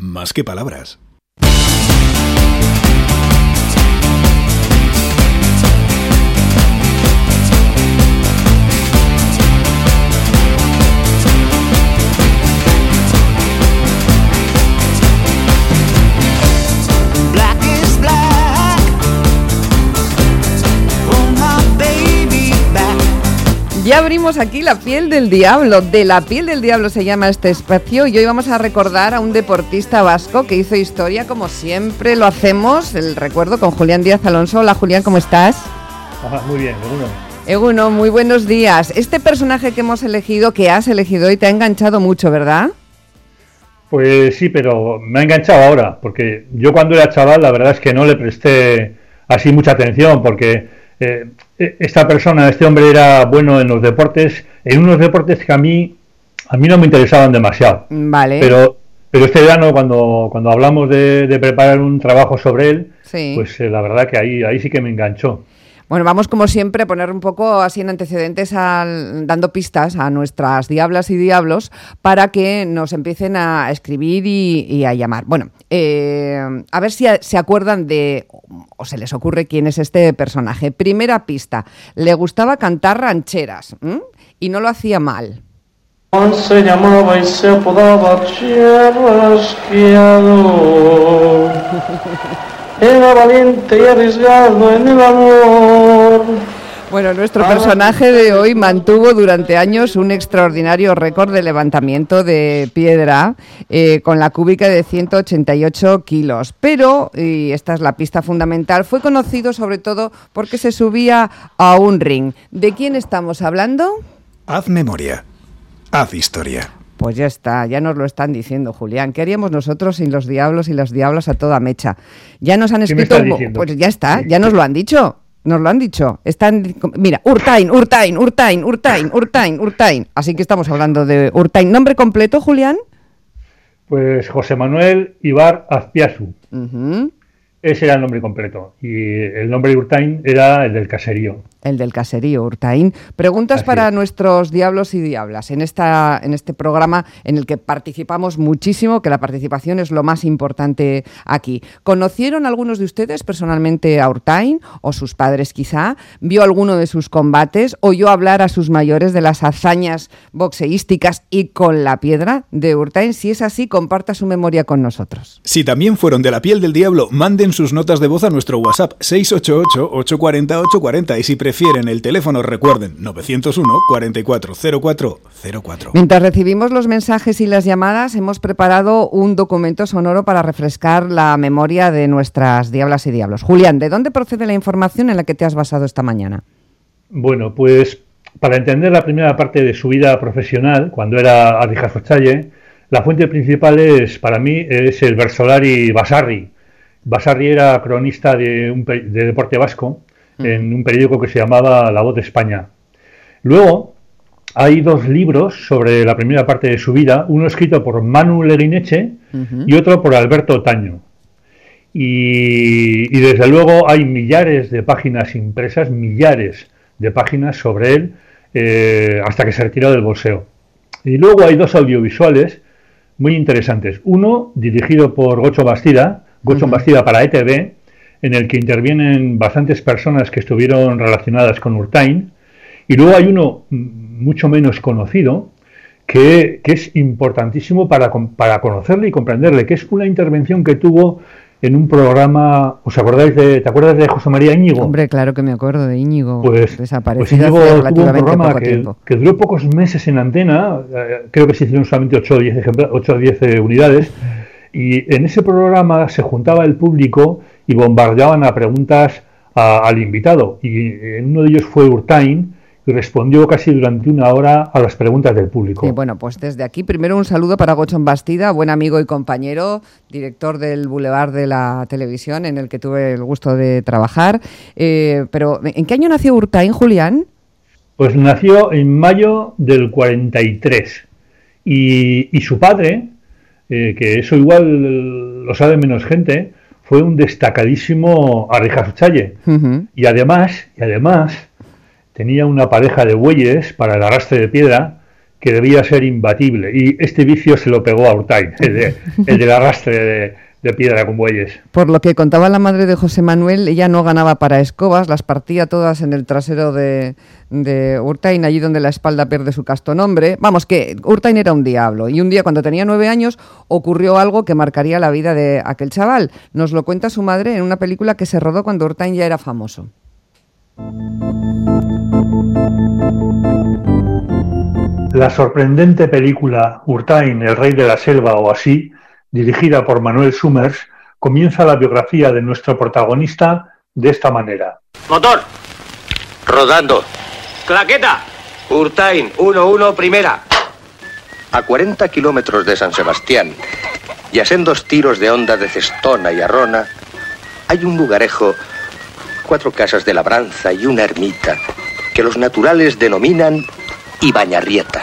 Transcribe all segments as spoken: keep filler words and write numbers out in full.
más que palabras. Ya abrimos aquí La piel del diablo. De La piel del diablo se llama este espacio y hoy vamos a recordar a un deportista vasco que hizo historia, como siempre lo hacemos, el recuerdo con Julián Díaz Alonso. Hola Julián, ¿cómo estás? Ajá, muy bien, Eguno. Eguno, muy buenos días. Este personaje que hemos elegido, que has elegido hoy, te ha enganchado mucho, ¿verdad? Pues sí, pero me ha enganchado ahora, porque yo cuando era chaval la verdad es que no le presté así mucha atención, porque eh, esta persona, este hombre era bueno en los deportes, en unos deportes que a mí a mí no me interesaban demasiado. Vale. Pero pero este verano cuando cuando hablamos de, de preparar un trabajo sobre él, sí. pues eh, la verdad que ahí ahí sí que me enganchó. Bueno, vamos como siempre a poner un poco así en antecedentes, al, dando pistas a nuestras diablas y diablos para que nos empiecen a escribir y, y a llamar. Bueno, eh, a ver si a, se acuerdan de, o se les ocurre quién es este personaje. Primera pista, le gustaba cantar rancheras, ¿m? Y no lo hacía mal. Se llamaba y se apodaba Chirrasqueado. Era valiente y arriesgado en el amor. Bueno, nuestro personaje de hoy mantuvo durante años un extraordinario récord de levantamiento de piedra eh, con la cúbica de ciento ochenta y ocho kilos. Pero, y esta es la pista fundamental, fue conocido sobre todo porque se subía a un ring. ¿De quién estamos hablando? Haz memoria. Haz historia. Pues ya está, ya nos lo están diciendo, Julián. ¿Qué haríamos nosotros sin los diablos y las diablas a toda mecha? Ya nos han escrito... Un... Pues ya está, ya nos lo han dicho. Nos lo han dicho. Están, mira, Urtain, Urtain, Urtain, Urtain, Urtain, Urtain. Así que estamos hablando de Urtain. ¿Nombre completo, Julián? Pues José Manuel Ibar Azpiazu. Uh-huh. Ese era el nombre completo. Y el nombre de Urtain era el del caserío. El del caserío, Urtain. Preguntas Así para es. Nuestros diablos y diablas en esta en este programa en el que participamos muchísimo, que la participación es lo más importante aquí. ¿Conocieron algunos de ustedes personalmente a Urtain o sus padres quizá? ¿Vio alguno de sus combates? ¿Oyó hablar a sus mayores de las hazañas boxeísticas y con la piedra de Urtain? Si es así, comparta su memoria con nosotros. Si también fueron de La piel del diablo, manden sus notas de voz a nuestro WhatsApp seis ocho ocho, ocho cuatro cero, ocho cuatro cero y si prefieren el teléfono, recuerden, nueve cero uno, cuatro cuatro cero cuatro cero cuatro. Mientras recibimos los mensajes y las llamadas, hemos preparado un documento sonoro para refrescar la memoria de nuestras diablas y diablos. Julián, ¿de dónde procede la información en la que te has basado esta mañana? Bueno, pues para entender la primera parte de su vida profesional, cuando era Arrijazochaye, la fuente principal es, para mí, es el Bersolari Basarri. Basarri era cronista de, un, de deporte vasco en un periódico que se llamaba La Voz de España. Luego hay dos libros sobre la primera parte de su vida, uno escrito por Manu Leguineche uh-huh. y otro por Alberto Otaño. Y, y desde luego hay millares de páginas impresas, millares de páginas sobre él, eh, hasta que se retiró del boxeo. Y luego hay dos audiovisuales muy interesantes. Uno dirigido por Gocho Bastida, Gocho uh-huh. Bastida para E T V, en el que intervienen bastantes personas que estuvieron relacionadas con Urtain, y luego hay uno mucho menos conocido, que, que es importantísimo para, para conocerle y comprenderle, que es una intervención que tuvo en un programa. ¿Os acordáis de, ¿te acuerdas de José María Íñigo? Hombre, claro que me acuerdo de Íñigo, pues, desaparecido pues hace relativamente tuvo un programa poco que, tiempo. que duró pocos meses en antena, eh, creo que se hicieron solamente ocho o diez eh, unidades, y en ese programa se juntaba el público y bombardeaban a preguntas a, al invitado, y en uno de ellos fue Urtain, y respondió casi durante una hora a las preguntas del público. Sí, bueno, pues desde aquí primero un saludo para Gocho Bastida, buen amigo y compañero, director del Boulevard de la Televisión, en el que tuve el gusto de trabajar. Eh, pero, ¿en qué año nació Urtain, Julián? Pues nació en mayo del cuarenta y tres, y, y su padre, eh, que eso igual lo sabe menos gente, fue un destacadísimo Arrijazochaye. Uh-huh. Y además, y además tenía una pareja de bueyes para el arrastre de piedra que debía ser imbatible, y este vicio se lo pegó a Urtain, el, de, el del arrastre de, de piedra con bueyes. Por lo que contaba la madre de José Manuel, ella no ganaba para escobas, las partía todas en el trasero de, de Urtain, allí donde la espalda pierde su casto nombre. Vamos, que Urtain era un diablo, y un día cuando tenía nueve años ocurrió algo que marcaría la vida de aquel chaval. Nos lo cuenta su madre en una película que se rodó cuando Urtain ya era famoso. La sorprendente película Urtain, el rey de la selva o así, dirigida por Manuel Summers, comienza la biografía de nuestro protagonista de esta manera. Motor. Rodando. Claqueta. Urtain, uno uno, primera. A cuarenta kilómetros de San Sebastián y a sendos tiros de onda de Cestona y Arrona, hay un lugarejo, cuatro casas de labranza y una ermita, que los naturales denominan Ibañarrieta.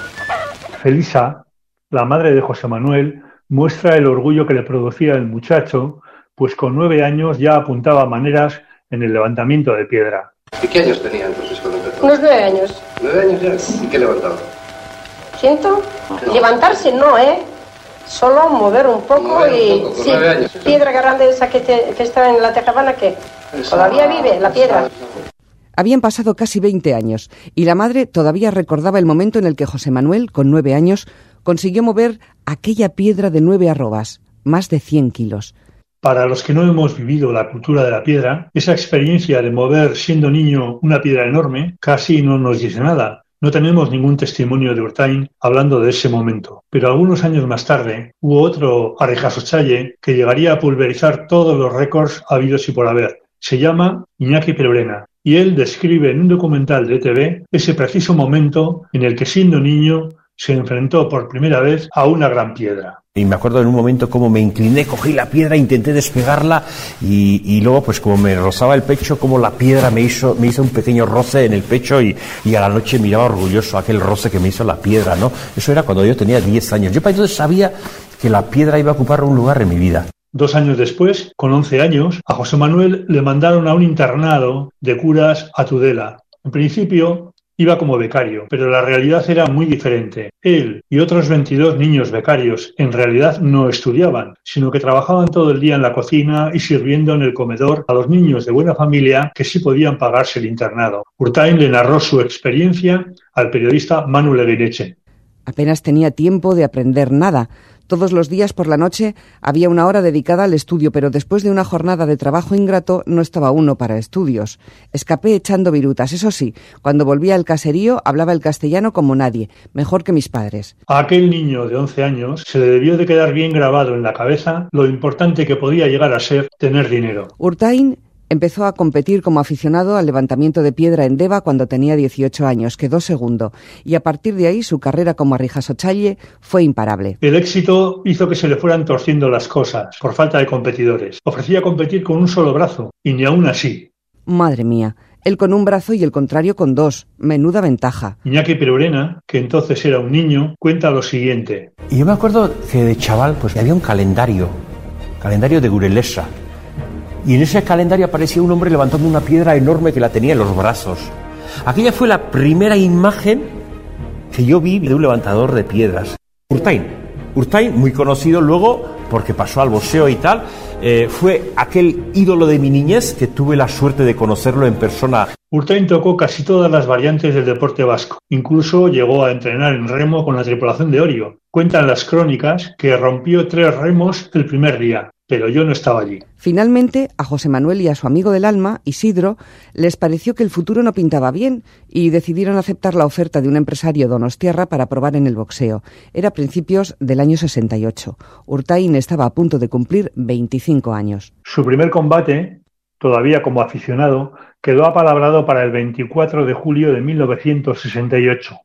Felisa, la madre de José Manuel, muestra el orgullo que le producía el muchacho, pues con nueve años ya apuntaba maneras en el levantamiento de piedra. ¿Y qué años tenía entonces cuando empezó? Unos nueve años. ¿Nueve años ya? ¿Y qué levantaba? ¿Siento? No. Levantarse no, ¿eh? Solo mover un poco mover y... Un poco, con sí, nueve años. Piedra grande esa que, te, que está en la tejabana, que esa, todavía vive, la piedra. Habían pasado casi veinte años y la madre todavía recordaba el momento en el que José Manuel, con nueve años, consiguió mover aquella piedra de nueve arrobas, más de cien kilos. Para los que no hemos vivido la cultura de la piedra, esa experiencia de mover siendo niño una piedra enorme casi no nos dice nada. No tenemos ningún testimonio de Urtain hablando de ese momento. Pero algunos años más tarde hubo otro Arrijasochalle que llegaría a pulverizar todos los récords habidos y por haber. Se llama Iñaki Perurena y él describe en un documental de E T V ese preciso momento en el que siendo niño se enfrentó por primera vez a una gran piedra. Y me acuerdo en un momento como me incliné, cogí la piedra, intenté despegarla y, y luego pues como me rozaba el pecho, como la piedra me hizo me hizo un pequeño roce en el pecho y, y a la noche miraba orgulloso aquel roce que me hizo la piedra, ¿no? Eso era cuando yo tenía diez años. Yo para entonces sabía que la piedra iba a ocupar un lugar en mi vida. Dos años después, con once años, a José Manuel le mandaron a un internado de curas a Tudela. En principio iba como becario, pero la realidad era muy diferente. Él y otros veintidós niños becarios en realidad no estudiaban, sino que trabajaban todo el día en la cocina y sirviendo en el comedor a los niños de buena familia que sí podían pagarse el internado. Urtain le narró su experiencia al periodista Manu Leguineche. Apenas tenía tiempo de aprender nada. Todos los días por la noche había una hora dedicada al estudio, pero después de una jornada de trabajo ingrato no estaba uno para estudios. Escapé echando virutas, eso sí, cuando volvía al caserío hablaba el castellano como nadie, mejor que mis padres. A aquel niño de once años se le debió de quedar bien grabado en la cabeza lo importante que podía llegar a ser tener dinero. Urtain empezó a competir como aficionado al levantamiento de piedra en Deva cuando tenía dieciocho años, quedó segundo, y a partir de ahí su carrera como Arrijasochalle fue imparable. El éxito hizo que se le fueran torciendo las cosas por falta de competidores. Ofrecía competir con un solo brazo, y ni aún así. Madre mía, él con un brazo y el contrario con dos, menuda ventaja. Iñaki Perurena, que entonces era un niño, cuenta lo siguiente. Y yo me acuerdo que de chaval pues había un calendario, calendario de Gurelesa. Y en ese calendario aparecía un hombre levantando una piedra enorme que la tenía en los brazos. Aquella fue la primera imagen que yo vi de un levantador de piedras. Urtain. Urtain, muy conocido luego, porque pasó al boxeo y tal, eh, fue aquel ídolo de mi niñez que tuve la suerte de conocerlo en persona. Urtain tocó casi todas las variantes del deporte vasco. Incluso llegó a entrenar en remo con la tripulación de Orio. Cuentan las crónicas que rompió tres remos el primer día, pero yo no estaba allí. Finalmente, a José Manuel y a su amigo del alma, Isidro, les pareció que el futuro no pintaba bien y decidieron aceptar la oferta de un empresario donostiarra para probar en el boxeo. Era a principios del año sesenta y ocho. Urtain estaba a punto de cumplir veinticinco años. Su primer combate, todavía como aficionado, quedó apalabrado para el veinticuatro de julio de mil novecientos sesenta y ocho.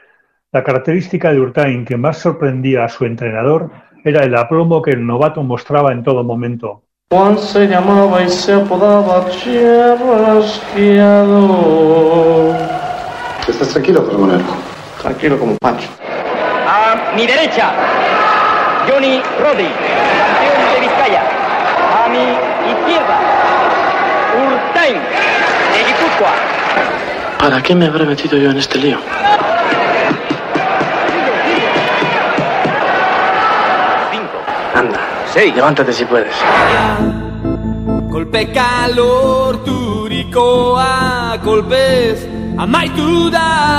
La característica de Urtain que más sorprendía a su entrenador era el aplomo que el novato mostraba en todo momento. Juan se llamaba y se apodaba Chirrasqueador. ¿Estás tranquilo, José Manuel? Tranquilo como Pancho. A mi derecha, Johnny Rodri, campeón de Vizcaya. A mi izquierda, Urtain, de Guipúzcoa. ¿Para qué me habré metido yo en este lío? Sí, levántate si puedes. Kolpe kalorturikoa, kolpez amaitu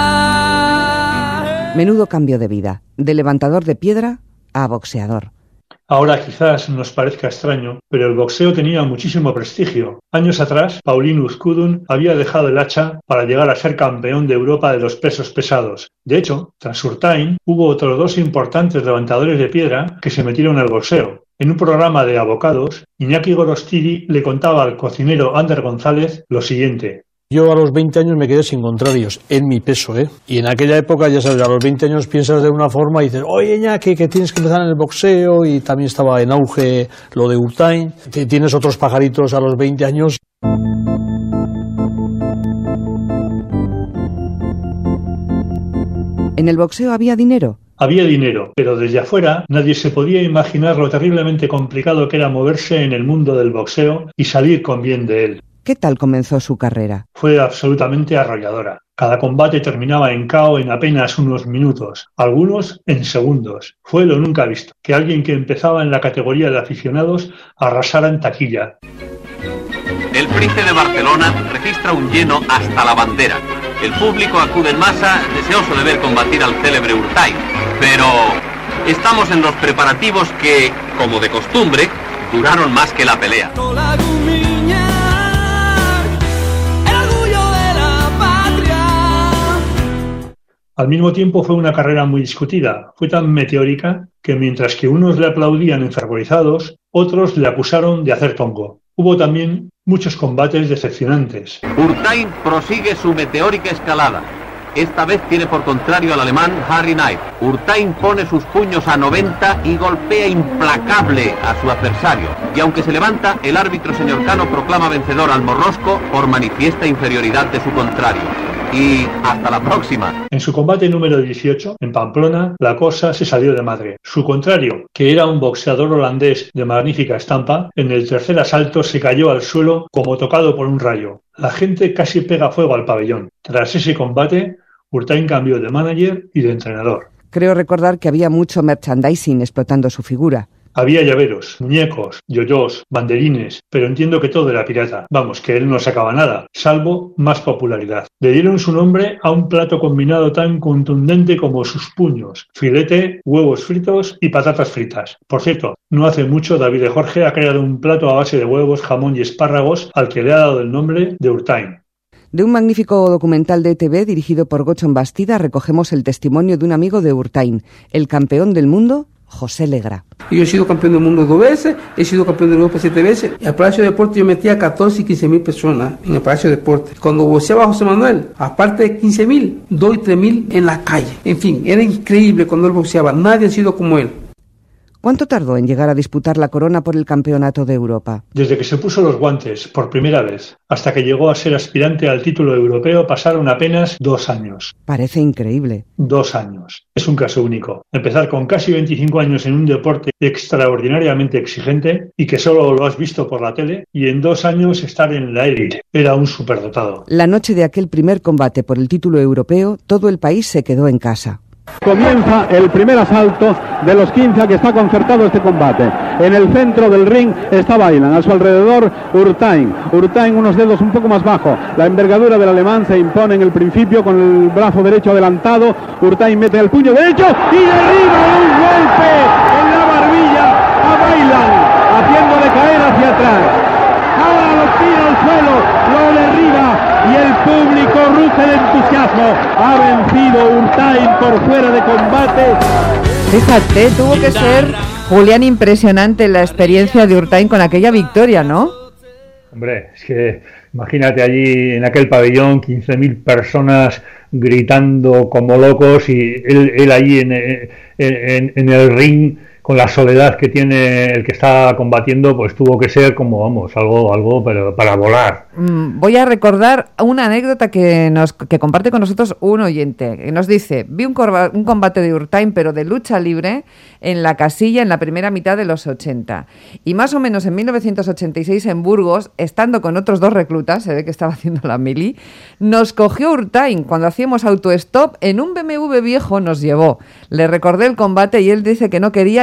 da. Menudo cambio de vida, de levantador de piedra a boxeador. Ahora quizás nos parezca extraño, pero el boxeo tenía muchísimo prestigio. Años atrás, Paulinus Kudun había dejado el hacha para llegar a ser campeón de Europa de los pesos pesados. De hecho, tras Urtain, hubo otros dos importantes levantadores de piedra que se metieron al boxeo. En un programa de Abocados, Iñaki Gorostidi le contaba al cocinero Ander González lo siguiente. Yo a los veinte años me quedé sin contrarios, en mi peso, ¿eh? Y en aquella época, ya sabes, a los veinte años piensas de una forma y dices, oye, Iñaki, que tienes que empezar en el boxeo, y también estaba en auge lo de Urtain. Tienes otros pajaritos a los veinte años. ¿En el boxeo había dinero? Había dinero, pero desde afuera nadie se podía imaginar lo terriblemente complicado que era moverse en el mundo del boxeo y salir con bien de él. ¿Qué tal comenzó su carrera? Fue absolutamente arrolladora. Cada combate terminaba en K O en apenas unos minutos, algunos en segundos. Fue lo nunca visto, que alguien que empezaba en la categoría de aficionados arrasara en taquilla. El Price de Barcelona registra un lleno hasta la bandera. El público acude en masa, deseoso de ver combatir al célebre Urtain. Pero estamos en los preparativos que, como de costumbre, duraron más que la pelea. Al mismo tiempo fue una carrera muy discutida. Fue tan meteórica que mientras que unos le aplaudían enfervorizados, otros le acusaron de hacer tongo. Hubo también muchos combates decepcionantes. Urtain prosigue su meteórica escalada. Esta vez tiene por contrario al alemán Harry Knight. Urtain pone sus puños a noventa y golpea implacable a su adversario. Y aunque se levanta, el árbitro señor Cano proclama vencedor al morrosco por manifiesta inferioridad de su contrario. Y hasta la próxima. En su combate número dieciocho, en Pamplona, la cosa se salió de madre. Su contrario, que era un boxeador holandés de magnífica estampa, en el tercer asalto se cayó al suelo como tocado por un rayo. La gente casi pega fuego al pabellón. Tras ese combate, Urtain cambió de manager y de entrenador. Creo recordar que había mucho merchandising explotando su figura. Había llaveros, muñecos, yoyos, banderines, pero entiendo que todo era pirata. Vamos, que él no sacaba nada, salvo más popularidad. Le dieron su nombre a un plato combinado tan contundente como sus puños: filete, huevos fritos y patatas fritas. Por cierto, no hace mucho David de Jorge ha creado un plato a base de huevos, jamón y espárragos al que le ha dado el nombre de Urtain. De un magnífico documental de E T V dirigido por Gochon Bastida recogemos el testimonio de un amigo de Urtain, el campeón del mundo, José Legra. Yo he sido campeón del mundo dos veces, he sido campeón de Europa siete veces. En el Palacio de Deportes yo metía catorce y quince mil personas en el Palacio de Deportes. Cuando boxeaba José Manuel, aparte de quince mil, dos y tres mil en la calle. En fin, era increíble cuando él boxeaba, nadie ha sido como él. ¿Cuánto tardó en llegar a disputar la corona por el Campeonato de Europa? Desde que se puso los guantes por primera vez hasta que llegó a ser aspirante al título europeo pasaron apenas dos años. Parece increíble. Dos años. Es un caso único. Empezar con casi veinticinco años en un deporte extraordinariamente exigente y que solo lo has visto por la tele, y en dos años estar en la élite. Era un superdotado. La noche de aquel primer combate por el título europeo, todo el país se quedó en casa. Comienza el primer asalto de los quince a que está concertado este combate. En el centro del ring está Bailan, a su alrededor Urtain. Urtain unos dedos un poco más bajo. La envergadura del alemán se impone en el principio con el brazo derecho adelantado. Urtain mete el puño derecho y derriba un golpe en la barbilla a Bailan, haciéndole caer hacia atrás. Ahora lo tira al suelo, lo derriba y el público ruge de entusiasmo. Ha vencido Urtain por fuera de combate. Fíjate, tuvo que ser, Julián, impresionante la experiencia de Urtain con aquella victoria, ¿no? Hombre, es que imagínate allí en aquel pabellón, quince mil personas gritando como locos y él, él allí en, en, en, en el ring, con la soledad que tiene el que está combatiendo, pues tuvo que ser como, vamos, algo, algo pero para volar. Voy a recordar una anécdota que nos que comparte con nosotros un oyente, que nos dice: vi un, corba, un combate de Urtain, pero de lucha libre, en la Casilla en la primera mitad de los ochenta. Y más o menos en mil novecientos ochenta y seis en Burgos, estando con otros dos reclutas, se ve que estaba haciendo la mili, nos cogió Urtain cuando hacíamos autostop en un B M W viejo, nos llevó. Le recordé el combate y él dice que no quería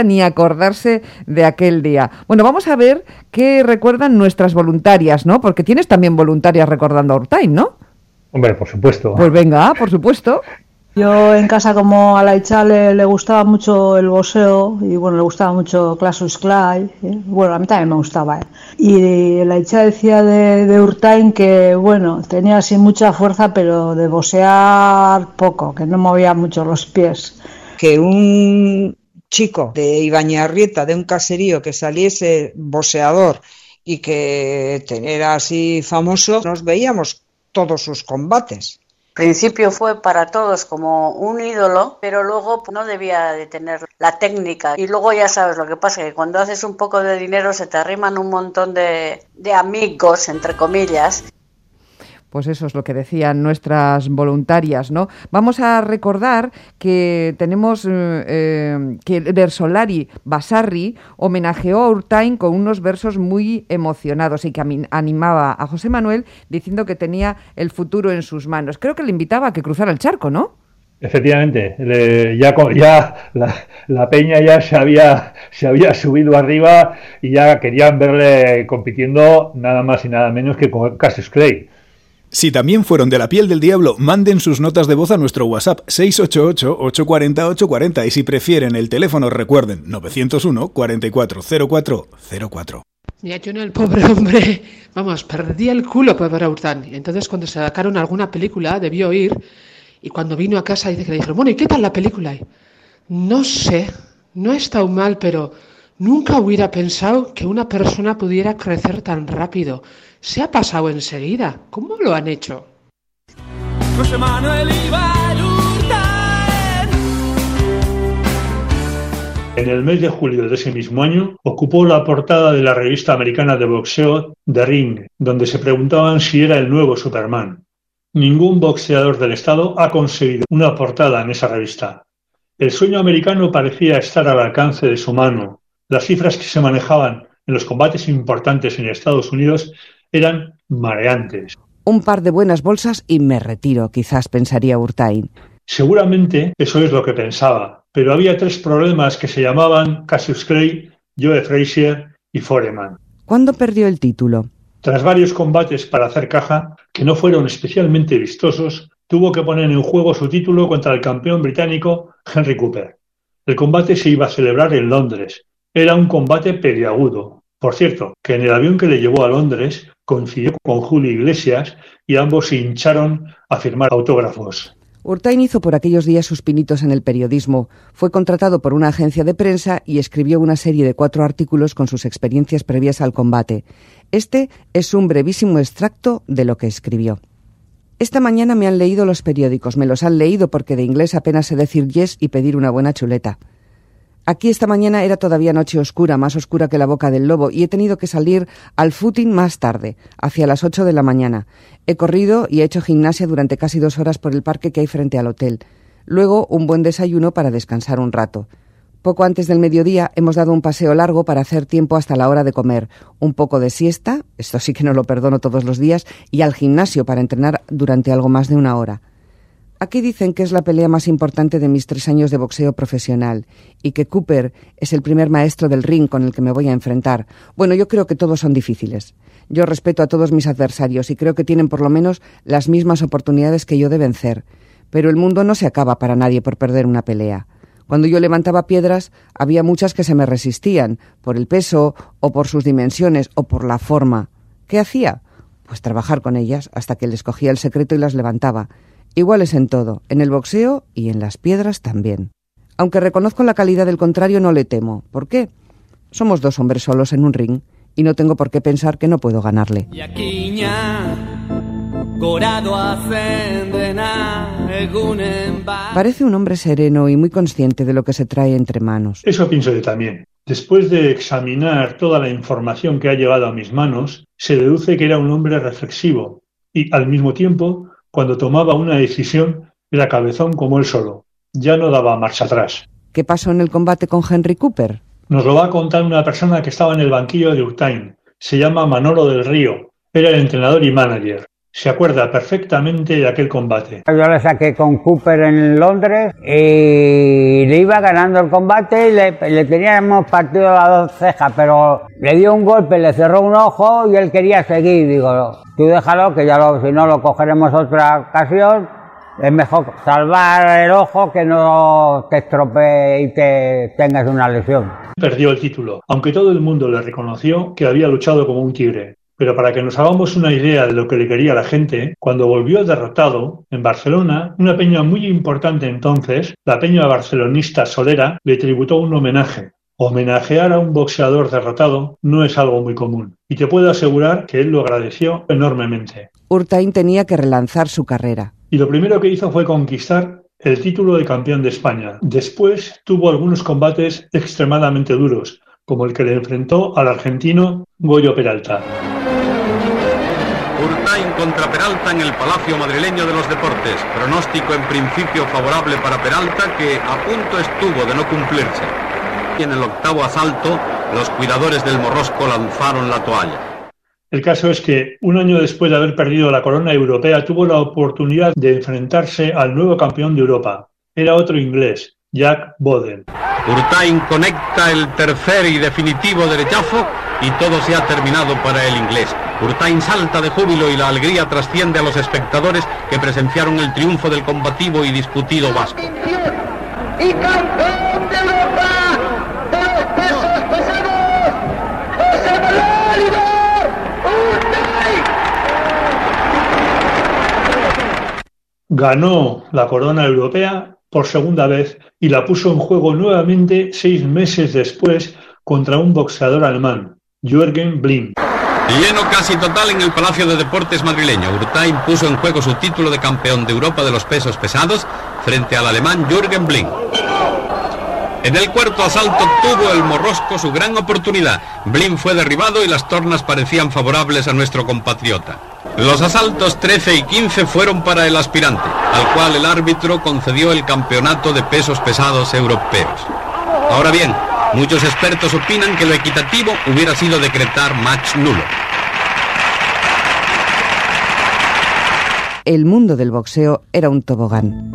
ni acordarse de aquel día. Bueno, vamos a ver qué recuerdan nuestras voluntarias, ¿no? Porque tienes también voluntarias recordando a Urtain, ¿no? Hombre, por supuesto. Pues venga, por supuesto. Yo en casa, como a la Icha le, le gustaba mucho el boxeo y bueno, le gustaba mucho Cassius Clay, ¿eh? Bueno, a mí también me gustaba, ¿eh? Y la Icha decía de, de Urtain que bueno, tenía así mucha fuerza, pero de boxear poco, que no movía mucho los pies. Que un chico de Ibañarrieta, de un caserío, que saliese boxeador y que era así famoso, nos veíamos todos sus combates. Al principio fue para todos como un ídolo, pero luego no debía de tener la técnica. Y luego ya sabes lo que pasa, que cuando haces un poco de dinero se te arriman un montón de, de amigos, entre comillas. Pues eso es lo que decían nuestras voluntarias, ¿no? Vamos a recordar que tenemos eh, eh, que Versolari Basarri homenajeó a Urtain con unos versos muy emocionados y que animaba a José Manuel diciendo que tenía el futuro en sus manos. Creo que le invitaba a que cruzara el charco, ¿no? Efectivamente, le, ya, ya la, la peña ya se había, se había subido arriba y ya querían verle compitiendo nada más y nada menos que con Cassius Clay. Si también fueron de la piel del diablo, manden sus notas de voz a nuestro WhatsApp seis ocho ocho, ocho cuatro cero, ocho cuatro cero y si prefieren el teléfono recuerden nueve cero uno, cuatro cuatro cero cuatro cero cuatro. Ya yo no, el pobre hombre, vamos, perdía el culo por ver a Urtain. Entonces cuando sacaron alguna película debió ir y cuando vino a casa dice que le dijeron, bueno, ¿y qué tal la película? Y, no sé, no ha estado mal, pero nunca hubiera pensado que una persona pudiera crecer tan rápido. Se ha pasado enseguida. ¿Cómo lo han hecho? José Manuel Ibar Urtain. En el mes de julio de ese mismo año, ocupó la portada de la revista americana de boxeo The Ring, donde se preguntaban si era el nuevo Superman. Ningún boxeador del estado ha conseguido una portada en esa revista. El sueño americano parecía estar al alcance de su mano. Las cifras que se manejaban en los combates importantes en Estados Unidos eran mareantes. Un par de buenas bolsas y me retiro, quizás pensaría Urtain. Seguramente eso es lo que pensaba, pero había tres problemas que se llamaban Cassius Clay, Joe Frazier y Foreman. ¿Cuándo perdió el título? Tras varios combates para hacer caja, que no fueron especialmente vistosos, tuvo que poner en juego su título contra el campeón británico Henry Cooper. El combate se iba a celebrar en Londres. Era un combate peliagudo. Por cierto, que en el avión que le llevó a Londres coincidió con Julio Iglesias y ambos se hincharon a firmar autógrafos. Urtain hizo por aquellos días sus pinitos en el periodismo. Fue contratado por una agencia de prensa y escribió una serie de cuatro artículos con sus experiencias previas al combate. Este es un brevísimo extracto de lo que escribió. Esta mañana me han leído los periódicos. Me los han leído porque de inglés apenas sé decir yes y pedir una buena chuleta. Aquí esta mañana era todavía noche oscura, más oscura que la boca del lobo, y he tenido que salir al footing más tarde, hacia las ocho de la mañana. He corrido y he hecho gimnasia durante casi dos horas por el parque que hay frente al hotel. Luego un buen desayuno para descansar un rato. Poco antes del mediodía hemos dado un paseo largo para hacer tiempo hasta la hora de comer, un poco de siesta, esto sí que no lo perdono todos los días, y al gimnasio para entrenar durante algo más de una hora. Aquí dicen que es la pelea más importante de mis tres años de boxeo profesional y que Cooper es el primer maestro del ring con el que me voy a enfrentar. Bueno, yo creo que todos son difíciles. Yo respeto a todos mis adversarios y creo que tienen por lo menos las mismas oportunidades que yo de vencer. Pero el mundo no se acaba para nadie por perder una pelea. Cuando yo levantaba piedras, había muchas que se me resistían, por el peso, o por sus dimensiones, o por la forma. ¿Qué hacía? Pues trabajar con ellas hasta que les cogía el secreto y las levantaba. Iguales en todo, en el boxeo y en las piedras también. Aunque reconozco la calidad del contrario, no le temo. ¿Por qué? Somos dos hombres solos en un ring y no tengo por qué pensar que no puedo ganarle. Parece un hombre sereno y muy consciente de lo que se trae entre manos. Eso pienso yo también. Después de examinar toda la información que ha llegado a mis manos, se deduce que era un hombre reflexivo y, al mismo tiempo, cuando tomaba una decisión, era cabezón como él solo. Ya no daba marcha atrás. ¿Qué pasó en el combate con Henry Cooper? Nos lo va a contar una persona que estaba en el banquillo de Urtain. Se llama Manolo del Río. Era el entrenador y manager. se acuerda perfectamente de aquel combate. Yo le saqué con Cooper en Londres y le iba ganando el combate y le, le teníamos partido las dos cejas, pero le dio un golpe, le cerró un ojo y él quería seguir. Digo, tú déjalo, que ya lo, si no lo cogeremos otra ocasión. Es mejor salvar el ojo que no te estropee y te tengas una lesión. Perdió el título, aunque todo el mundo le reconoció que había luchado como un tigre. Pero para que nos hagamos una idea de lo que le quería la gente, cuando volvió derrotado, en Barcelona, una peña muy importante entonces, la peña barcelonista Solera, le tributó un homenaje. Homenajear a un boxeador derrotado no es algo muy común, y te puedo asegurar que él lo agradeció enormemente. Urtain tenía que relanzar su carrera. Y lo primero que hizo fue conquistar el título de campeón de España. Después tuvo algunos combates extremadamente duros, como el que le enfrentó al argentino Goyo Peralta. Urtain contra Peralta en el Palacio Madrileño de los Deportes. Pronóstico en principio favorable para Peralta, que a punto estuvo de no cumplirse. Y en el octavo asalto, los cuidadores del Morrosco lanzaron la toalla. El caso es que, un año después de haber perdido la corona europea, tuvo la oportunidad de enfrentarse al nuevo campeón de Europa. Era otro inglés, Jack Boden. Urtain conecta el tercer y definitivo derechazo y todo se ha terminado para el inglés. Urtain salta de júbilo y la alegría trasciende a los espectadores que presenciaron el triunfo del combativo y discutido vasco. ¡Y campeón de Europa de los pesos pesados! ¡José Manuel Urtain! Ganó la corona europea por segunda vez y la puso en juego nuevamente seis meses después contra un boxeador alemán, Jürgen Blin. Lleno casi total en el Palacio de Deportes madrileño. Urtain puso en juego su título de campeón de Europa de los pesos pesados frente al alemán Jürgen Blin. En el cuarto asalto tuvo el Morrosco su gran oportunidad. Blin fue derribado y las tornas parecían favorables a nuestro compatriota. Los asaltos trece y quince fueron para el aspirante, al cual el árbitro concedió el campeonato de pesos pesados europeos. Ahora bien, muchos expertos opinan que lo equitativo hubiera sido decretar match nulo. El mundo del boxeo era un tobogán.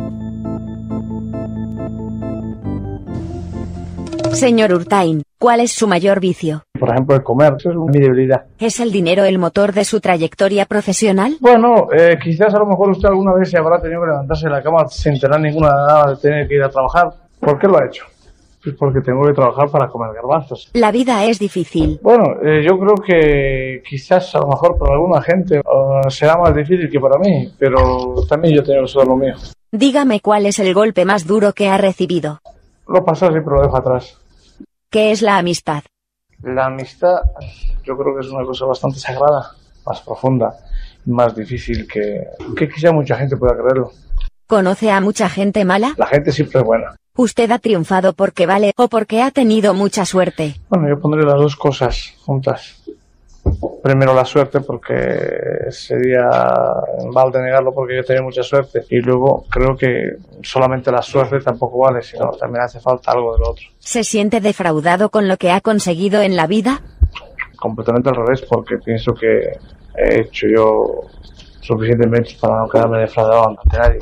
Señor Urtain, ¿cuál es su mayor vicio? Por ejemplo, el comer, eso es mi debilidad. ¿Es el dinero el motor de su trayectoria profesional? Bueno, eh, quizás a lo mejor usted alguna vez se habrá tenido que levantarse de la cama sin tener ninguna nada de tener que ir a trabajar. ¿Por qué lo ha hecho? Pues porque tengo que trabajar para comer garbanzos. La vida es difícil. Bueno, eh, yo creo que quizás a lo mejor para alguna gente uh, será más difícil que para mí, pero también yo tengo que hacer lo mío. Dígame cuál es el golpe más duro que ha recibido. Lo pasado siempre lo dejo atrás. ¿Qué es la amistad? La amistad yo creo que es una cosa bastante sagrada, más profunda, más difícil que, que quizá mucha gente pueda creerlo. ¿Conoce a mucha gente mala? La gente siempre es buena. ¿Usted ha triunfado porque vale o porque ha tenido mucha suerte? Bueno, yo pondré las dos cosas juntas. Primero la suerte, porque sería balde negarlo, porque yo he tenido mucha suerte. Y luego creo que solamente la suerte tampoco vale, sino también hace falta algo de lo otro. ¿Se siente defraudado con lo que ha conseguido en la vida? Completamente al revés, porque pienso que he hecho yo suficientemente para no quedarme defraudado ante nadie.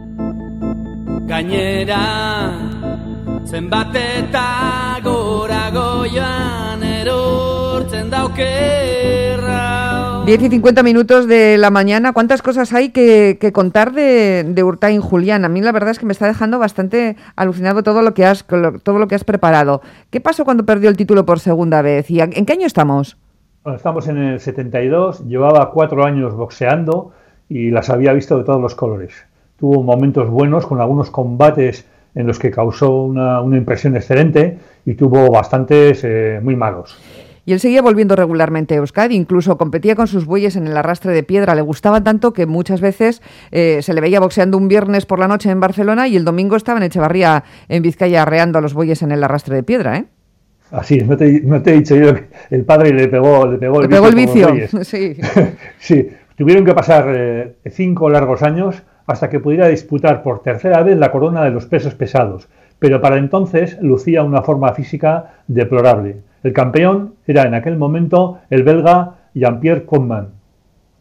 Gainera, zenbat eta gorago joan erortzen daukerra. diez y cincuenta minutos de la mañana. ¿Cuántas cosas hay que, que contar de, de Urtain, Julián? A mí la verdad es que me está dejando bastante alucinado todo lo que has todo lo que has preparado. ¿Qué pasó cuando perdió el título por segunda vez? ¿Y en qué año estamos? Bueno, estamos en el setenta y dos. Llevaba cuatro años boxeando y las había visto de todos los colores. Tuvo momentos buenos con algunos combates en los que causó una, una impresión excelente y tuvo bastantes eh, muy malos. Y él seguía volviendo regularmente a Euskadi, incluso competía con sus bueyes en el arrastre de piedra. Le gustaba tanto que muchas veces eh, se le veía boxeando un viernes por la noche en Barcelona y el domingo estaba en Echevarría, en Vizcaya, arreando a los bueyes en el arrastre de piedra, ¿eh? Así es, no te, no te he dicho yo que el padre le pegó, le pegó el le pegó vicio. El vicio. Sí. Sí, tuvieron que pasar eh, cinco largos años hasta que pudiera disputar por tercera vez la corona de los pesos pesados, pero para entonces lucía una forma física deplorable. El campeón era en aquel momento el belga Jean-Pierre Koopman.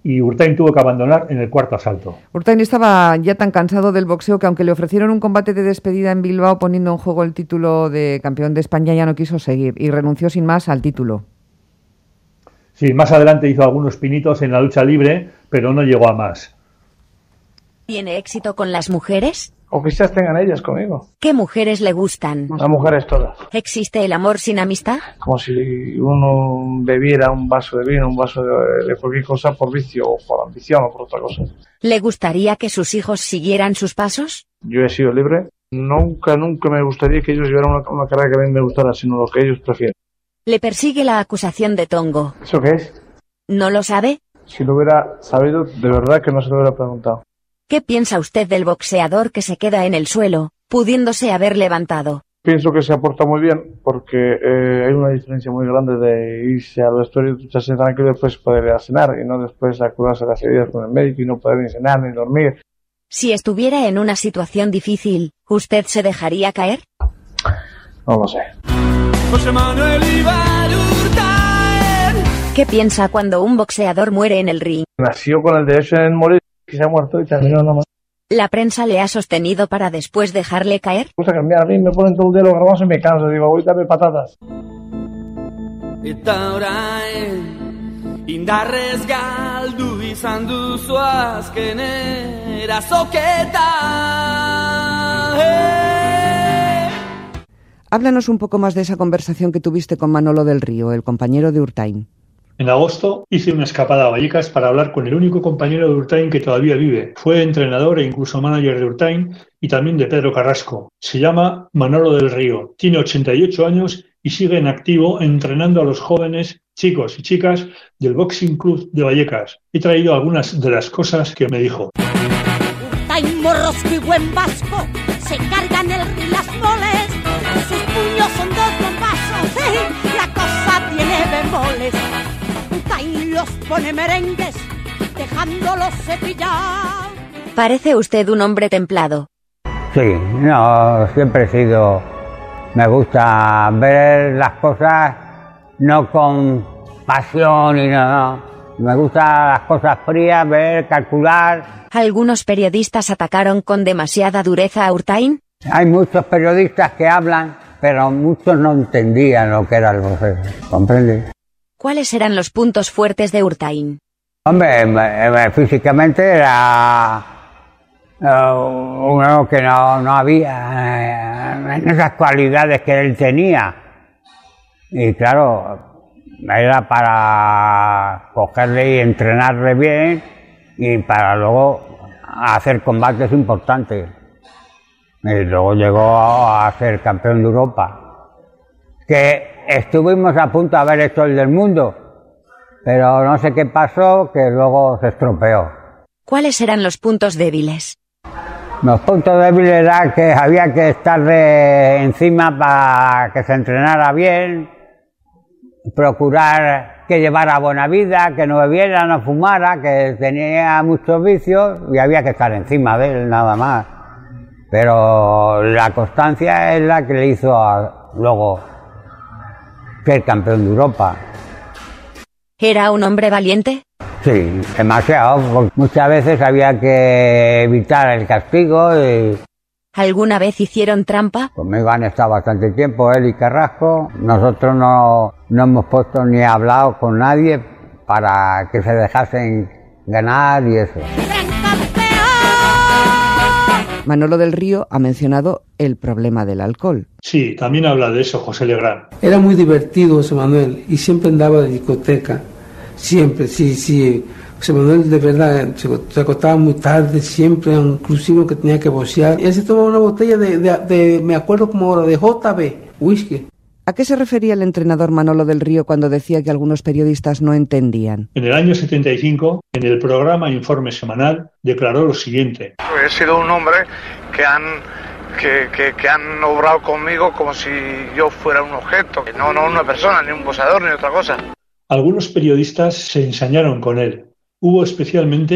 y Urtain tuvo que abandonar en el cuarto asalto. Urtain estaba ya tan cansado del boxeo que aunque le ofrecieron un combate de despedida en Bilbao poniendo en juego el título de campeón de España, ya no quiso seguir y renunció sin más al título. Sí, más adelante hizo algunos pinitos en la lucha libre, pero no llegó a más. ¿Tiene éxito con las mujeres? O quizás tengan ellas conmigo. ¿Qué mujeres le gustan? Las mujeres todas. ¿Existe el amor sin amistad? Como si uno bebiera un vaso de vino, un vaso de, de cualquier cosa por vicio o por ambición o por otra cosa. ¿Le gustaría que sus hijos siguieran sus pasos? Yo he sido libre. Nunca, nunca me gustaría que ellos llevaran una, una carrera que a mí me gustara, sino lo que ellos prefieren. Le persigue la acusación de tongo. ¿Eso qué es? ¿No lo sabe? Si lo hubiera sabido, de verdad que no se lo hubiera preguntado. ¿Qué piensa usted del boxeador que se queda en el suelo, pudiéndose haber levantado? Pienso que se aporta muy bien, porque eh, hay una diferencia muy grande de irse al vestuario, ducharse tranquilo y después poder ir a cenar, y no después acudirse a las heridas con el médico y no poder ni cenar ni dormir. Si estuviera en una situación difícil, ¿usted se dejaría caer? No lo sé. José Manuel Ibar Urtain. ¿Qué piensa cuando un boxeador muere en el ring? Nació con el derecho en morir, que se ha muerto y terminó nada más. ¿La prensa le ha sostenido para después dejarle caer? Me gusta cambiar, a mí me ponen todo el día los grabazos y me canso, digo, voy a darme patatas. Eta orain indarrez galdu izan duzu azken erazoketa. Háblanos un poco más de esa conversación que tuviste con Manolo del Río, el compañero de Urtain. En agosto hice una escapada a Vallecas para hablar con el único compañero de Urtain que todavía vive. Fue entrenador e incluso manager de Urtain y también de Pedro Carrasco. Se llama Manolo del Río, tiene ochenta y ocho años y sigue en activo entrenando a los jóvenes chicos y chicas del Boxing Club de Vallecas. He traído algunas de las cosas que me dijo. Urtain morrosco y buen vasco, se cargan el río las moles, sus puños son dos bombazos, ¿eh? La cosa tiene bemoles. Urtain los pone merengues, dejándolos cepillar. Parece usted un hombre templado. Sí, no, siempre he sido... Me gusta ver las cosas no con pasión y no, no. Me gustan las cosas frías, ver, calcular. ¿Algunos periodistas atacaron con demasiada dureza a Urtain? Hay muchos periodistas que hablan, pero muchos no entendían lo que era el boxeo, ¿comprendes? ¿Cuáles eran los puntos fuertes de Urtain? Hombre, físicamente era uh, uno que no, no había en esas cualidades que él tenía. Y claro, era para cogerle y entrenarle bien y para luego hacer combates importantes. Y luego llegó a ser campeón de Europa. Que estuvimos a punto de haber hecho el del mundo, pero no sé qué pasó, que luego se estropeó. ¿Cuáles eran los puntos débiles? Los puntos débiles era que había que estarle encima para que se entrenara bien, procurar que llevara buena vida, que no bebiera, no fumara, que tenía muchos vicios y había que estar encima de él nada más. Pero la constancia es la que le hizo a, luego ser campeón de Europa. ¿Era un hombre valiente? Sí, demasiado, porque muchas veces había que evitar el castigo y... ¿Alguna vez hicieron trampa? Conmigo han estado bastante tiempo, él y Carrasco. Nosotros no, no hemos puesto ni hablado con nadie para que se dejasen ganar y eso. Manolo del Río ha mencionado el problema del alcohol. Sí, también habla de eso José Legrand. Era muy divertido José Manuel y siempre andaba de discoteca. Siempre, sí, sí. José Manuel de verdad se, se acostaba muy tarde, siempre, inclusive que tenía que bocear. Él se tomaba una botella de, de, de, me acuerdo como ahora, de J B, whisky. ¿A qué se refería el entrenador Manolo del Río cuando decía que algunos periodistas no entendían? En el año setenta y cinco, en el programa Informe Semanal, declaró lo siguiente. He sido un hombre que han, que, que, que han obrado conmigo como si yo fuera un objeto, no, no una persona, ni un boxeador, ni otra cosa. Algunos periodistas se ensañaron con él. Hubo especialmente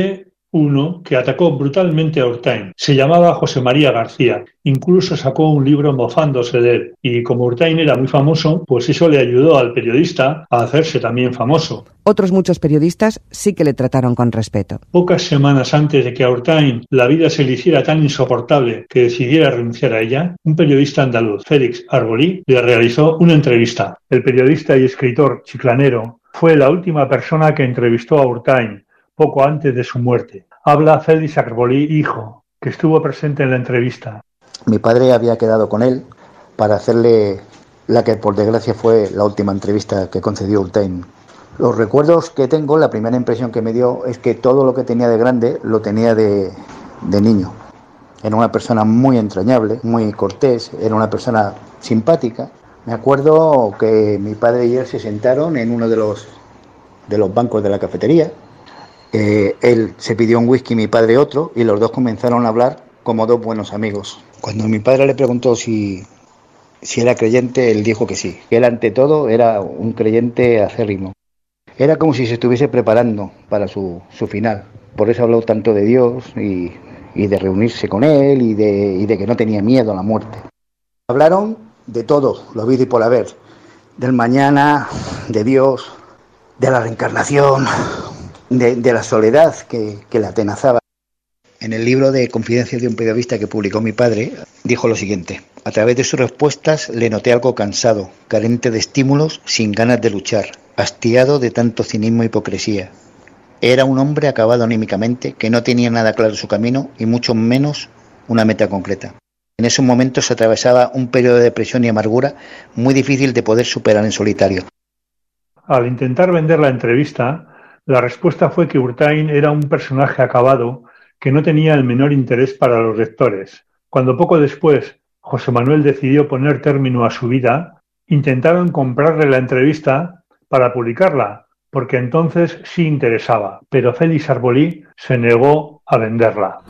uno que atacó brutalmente a Urtain. Se llamaba José María García. Incluso sacó un libro mofándose de él. Y como Urtain era muy famoso, pues eso le ayudó al periodista a hacerse también famoso. Otros muchos periodistas sí que le trataron con respeto. Pocas semanas antes de que a Urtain la vida se le hiciera tan insoportable que decidiera renunciar a ella, un periodista andaluz, Félix Arbolí, le realizó una entrevista. El periodista y escritor chiclanero fue la última persona que entrevistó a Urtain poco antes de su muerte. Habla Félix Arbolí, hijo, que estuvo presente en la entrevista. Mi padre había quedado con él para hacerle la que por desgracia fue la última entrevista que concedió Urtain. Los recuerdos que tengo, la primera impresión que me dio es que todo lo que tenía de grande lo tenía de, de niño. Era una persona muy entrañable, muy cortés, era una persona simpática. Me acuerdo que mi padre y él se sentaron en uno de los, de los bancos de la cafetería. Eh, él se pidió un whisky, mi padre otro, y los dos comenzaron a hablar como dos buenos amigos. Cuando mi padre le preguntó si, si era creyente, él dijo que sí. Él ante todo era un creyente acérrimo. Era como si se estuviese preparando para su, su final. Por eso habló tanto de Dios y, y de reunirse con él y de, y de que no tenía miedo a la muerte. Hablaron de todo, lo habido y por haber. Del mañana, de Dios, de la reencarnación, de, de la soledad que, que la atenazaba. En el libro de Confidencias de un periodista que publicó mi padre, dijo lo siguiente: a través de sus respuestas le noté algo cansado, carente de estímulos, sin ganas de luchar, hastiado de tanto cinismo e hipocresía. Era un hombre acabado anímicamente, que no tenía nada claro su camino y mucho menos una meta concreta. En esos momentos atravesaba un periodo de depresión y amargura muy difícil de poder superar en solitario. Al intentar vender la entrevista, la respuesta fue que Urtain era un personaje acabado que no tenía el menor interés para los lectores. Cuando poco después José Manuel decidió poner término a su vida, intentaron comprarle la entrevista para publicarla, porque entonces sí interesaba, pero Félix Arbolí se negó a venderla.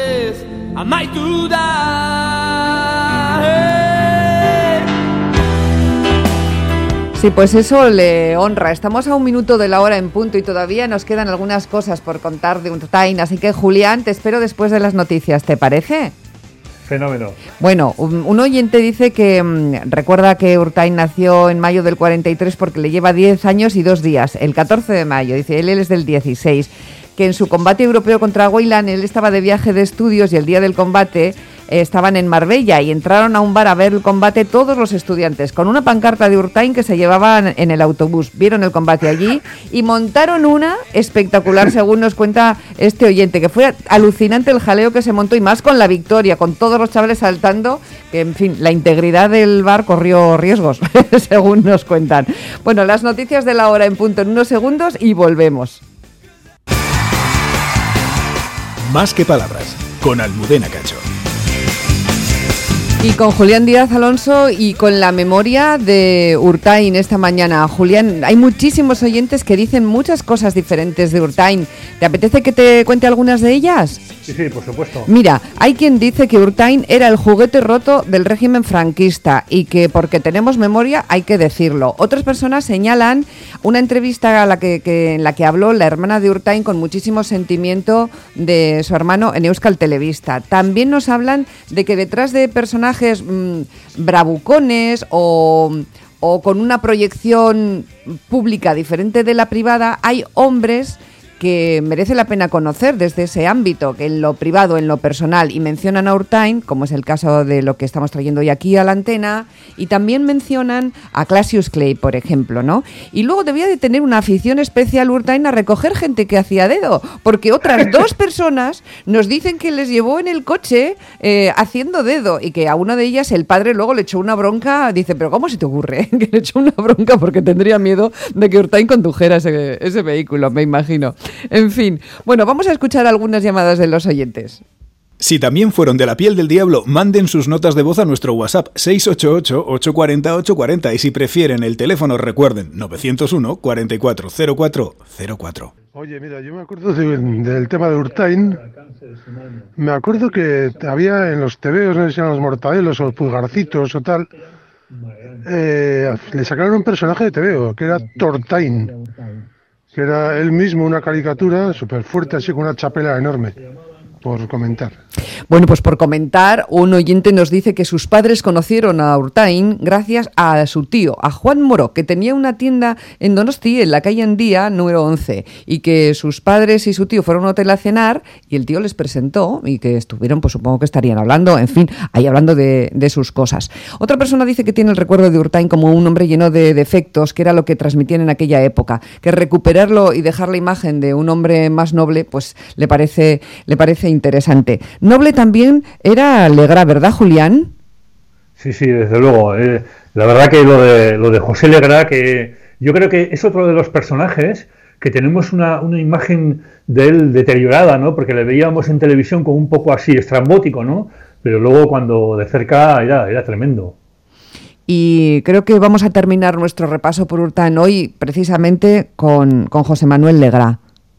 Sí, pues eso le honra. Estamos a un minuto de la hora en punto y todavía nos quedan algunas cosas por contar de Urtain, así que Julián, te espero después de las noticias, ¿te parece? Fenómeno. Bueno, un, un oyente dice que mmm, recuerda que Urtain nació en mayo del cuarenta y tres porque le lleva diez años y dos días, el catorce de mayo, dice, él, él es del dieciséis, que en su combate europeo contra Weyland él estaba de viaje de estudios y el día del combate eh, estaban en Marbella y entraron a un bar a ver el combate todos los estudiantes con una pancarta de Urtain que se llevaban en el autobús. Vieron el combate allí y montaron una espectacular, según nos cuenta este oyente, que fue alucinante el jaleo que se montó y más con la victoria, con todos los chavales saltando, que en fin, la integridad del bar corrió riesgos, según nos cuentan. Bueno, las noticias de la hora en punto en unos segundos y volvemos. Más que palabras, con Almudena Cacho. Y con Julián Díaz Alonso y con la memoria de Urtain esta mañana. Julián, hay muchísimos oyentes que dicen muchas cosas diferentes de Urtain. ¿Te apetece que te cuente algunas de ellas? Sí, sí, por supuesto. Mira, hay quien dice que Urtain era el juguete roto del régimen franquista y que porque tenemos memoria hay que decirlo. Otras personas señalan una entrevista a la que, que, en la que habló la hermana de Urtain con muchísimo sentimiento de su hermano en Euskal Telebista. También nos hablan de que detrás de personajes mmm, bravucones o... o con una proyección pública diferente de la privada, hay hombres que merece la pena conocer desde ese ámbito, que en lo privado, en lo personal, y mencionan a Urtain, como es el caso de lo que estamos trayendo hoy aquí a la antena, y también mencionan a Cassius Clay, por ejemplo, ¿no? Y luego debía de tener una afición especial Urtain a recoger gente que hacía dedo, porque otras dos personas nos dicen que les llevó en el coche eh, haciendo dedo, y que a una de ellas el padre luego le echó una bronca, dice, pero ¿cómo se te ocurre? Que le echó una bronca porque tendría miedo de que Urtain condujera ese, ese vehículo, me imagino. En fin, bueno, vamos a escuchar algunas llamadas de los oyentes. Si también fueron de la piel del diablo, manden sus notas de voz a nuestro WhatsApp seis ocho ocho, ocho cuatro cero, ocho cuatro cero y si prefieren el teléfono recuerden nueve cero uno, cuatro cuatro cero cuatro cero cuatro. Oye, mira, yo me acuerdo de, del tema de Urtain, me acuerdo que había en los tebeos, no sé si eran los mortadelos o los pulgarcitos o tal, eh, le sacaron un personaje de tebeo que era Tortain. que era él mismo una caricatura súper fuerte, así con una chapela enorme, por comentar. Bueno, pues por comentar, un oyente nos dice que sus padres conocieron a Urtain gracias a su tío, a Juan Moró, que tenía una tienda en Donosti, en la calle Andía, número once, y que sus padres y su tío fueron a un hotel a cenar y el tío les presentó y que estuvieron, pues supongo que estarían hablando, en fin, ahí hablando de, de sus cosas. Otra persona dice que tiene el recuerdo de Urtain como un hombre lleno de defectos, que era lo que transmitían en aquella época, que recuperarlo y dejar la imagen de un hombre más noble, pues le parece, le parece interesante. Noble también era Legrá, ¿verdad, Julián? Sí, sí, desde luego. Eh, la verdad que lo de, lo de José Legrá, que yo creo que es otro de los personajes que tenemos una, una imagen de él deteriorada, ¿no? Porque le veíamos en televisión como un poco así, estrambótico, ¿no? Pero luego cuando de cerca era, era tremendo. Y creo que vamos a terminar nuestro repaso por Urtain hoy precisamente con, con José Manuel Legrá.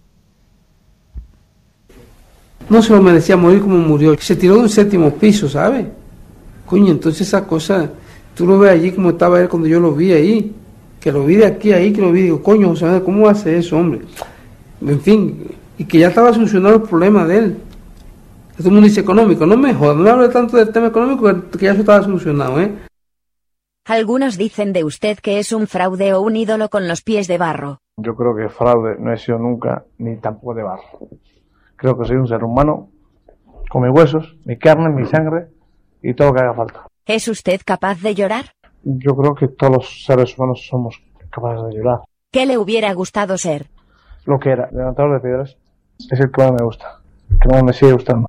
No se lo merecía morir como murió. Se tiró de un séptimo piso, ¿sabes? Coño, entonces esa cosa, tú lo ves allí como estaba él cuando yo lo vi ahí. Que lo vi de aquí a ahí, que lo vi, digo, coño, José Manuel, ¿cómo hace eso, hombre? En fin, y que ya estaba solucionado el problema de él. Todo el mundo dice económico, no me jodas, no me hable tanto del tema económico, que ya eso estaba solucionado, ¿eh? Algunos dicen de usted que es un fraude o un ídolo con los pies de barro. Yo creo que fraude no he sido nunca, ni tampoco de barro. Creo que soy un ser humano con mis huesos, mi carne, mi sangre y todo lo que haga falta. ¿Es usted capaz de llorar? Yo creo que todos los seres humanos somos capaces de llorar. ¿Qué le hubiera gustado ser? Lo que era, levantador de piedras, es el que más me gusta, que no me sigue gustando.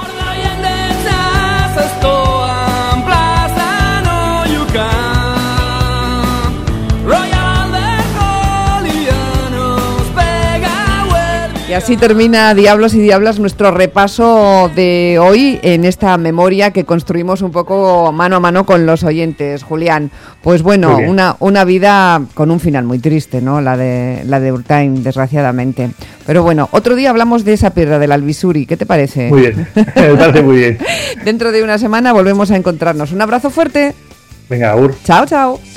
Y así termina, Diablos y Diablas, nuestro repaso de hoy en esta memoria que construimos un poco mano a mano con los oyentes, Julián. Pues bueno, una, una vida con un final muy triste, ¿no? La de, la de Urtain, desgraciadamente. Pero bueno, otro día hablamos de esa piedra del Alvisuri, ¿qué te parece? Muy bien, me parece muy bien. Dentro de una semana volvemos a encontrarnos. Un abrazo fuerte. Venga, Agur. Chao, chao.